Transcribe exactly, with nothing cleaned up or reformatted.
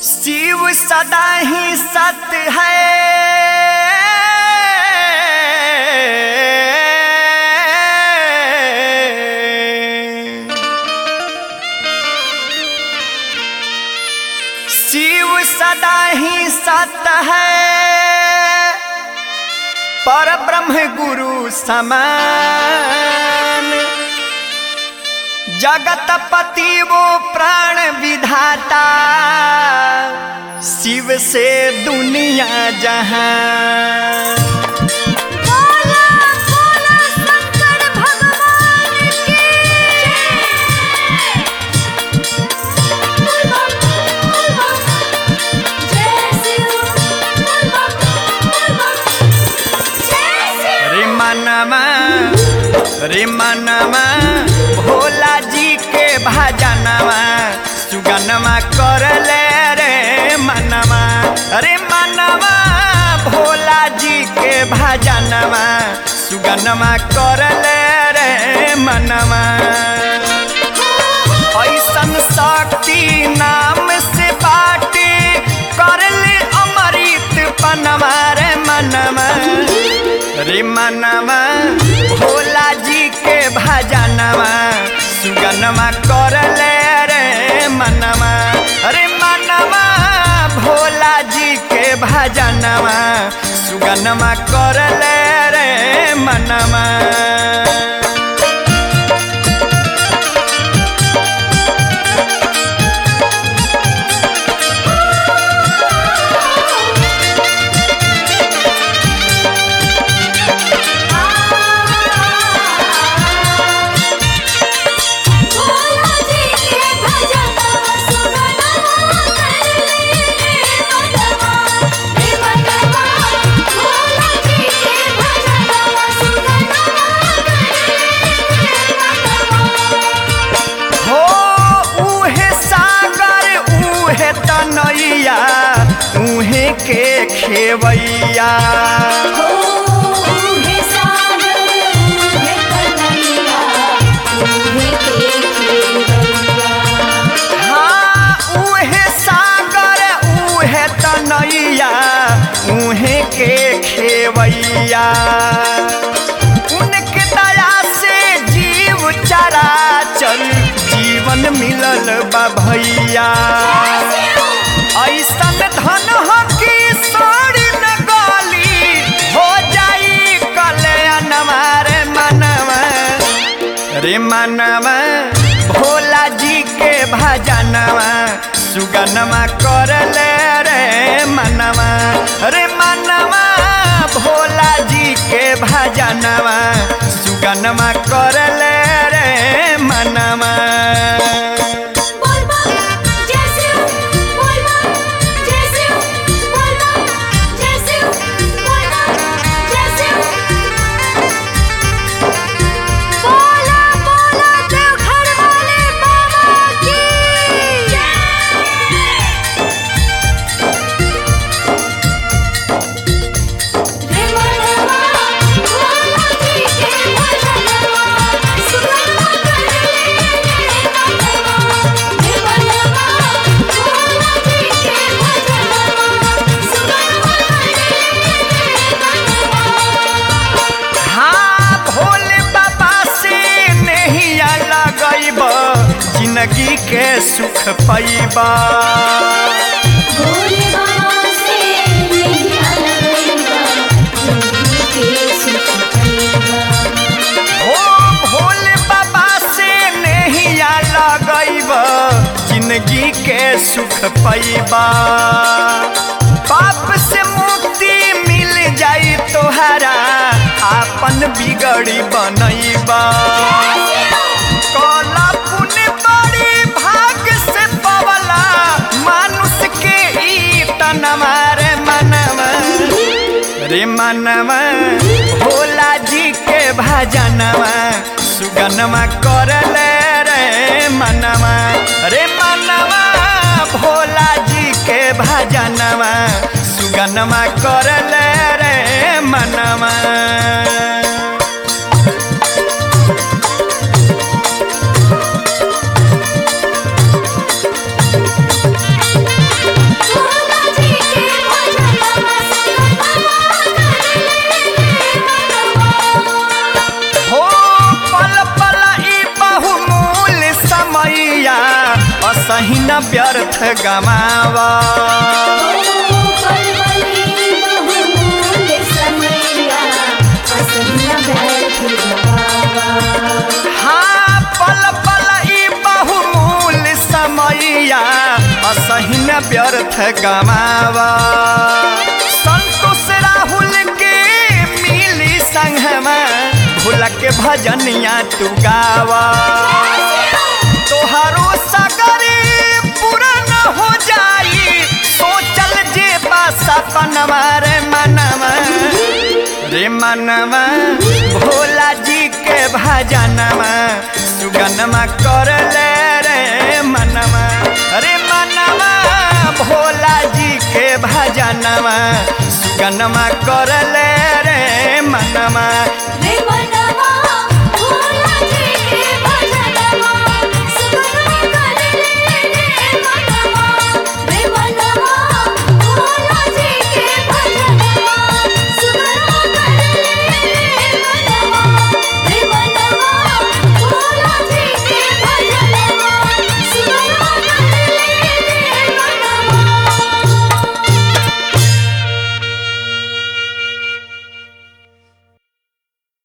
शिव सदा ही सत्य है, शिव सदा ही सत्य है, पर ब्रह्म गुरु समान। जगतपति वो प्राण विधाता, शिव से दुनिया जहां। बोला बोला शंकर भगवान की जय। रे मनवा रे मनवा भोला जी के भजनवा, सुगनमा कर ले रे मनवा। रे मनवा भोला जी के भजनवा, सुगनमा कर ले रे मनवा। ऐसन शक्ति नाम से बाटे, कर ले अमृत पनवा रे मनवा। रे मनवा भोला जी के भजनवा, सुगनमा कर ले रे मनवा। रे मनवा भोला जी के भजनवा, सुगनमा कर ले रे मनवा। उहे के खेवैया हो उहे सागर उहे कन्हैया, उहे के खेवैया। हाँ उहे सागर उहे तनैया, उहे के खेवैया। उनके दया से जीव चराचर, जीवन मिलल बा भैया। ऐसन धन हो कि सोड़ी न गली, हो जाई कल्याणवा रे मनवा। रे मनवा भोला जी के भजनवा, सुगनमा कर ले रे मनवा। रे मनवा भोला जी के भजनवा, सुगनमा कर ले रे मनवा। जिंदगी के सुख पैबा, भोले बाबा से नैया लगैबा, जिंदगी के सुख पैबा। हो भोले बाबा से नैया लगैबा, जिंदगी के सुख पैबा। पाप से मुक्ति मिल जाई तोहरा, आपन बिगड़ी बनैबा। कला पुण्य बड़ी भाग से पवला, मानुष के ई तनवा रे मनवा। रे मनवा भोला जी के भजनवा, सुगनमा कर ले रे मनवा। रे मनवा भोला जी के भजनवा, सुगनमा कर ले रे मनवा। असही न व्यर्थ गमावा हाँ पल पल ई बहुमूल समैया असही न व्यर्थ गमावा संतोष राहुल के मिली संगमा भूल के भजनिया तू गावा तोहारो सगरे पूरा न हो जाई सोचल जे सपनवा रे मनवा रे मनवा भोला जी के भजनवा सुगनमा कर ले रे मनवा रे मनवा भोला जी के भजनवा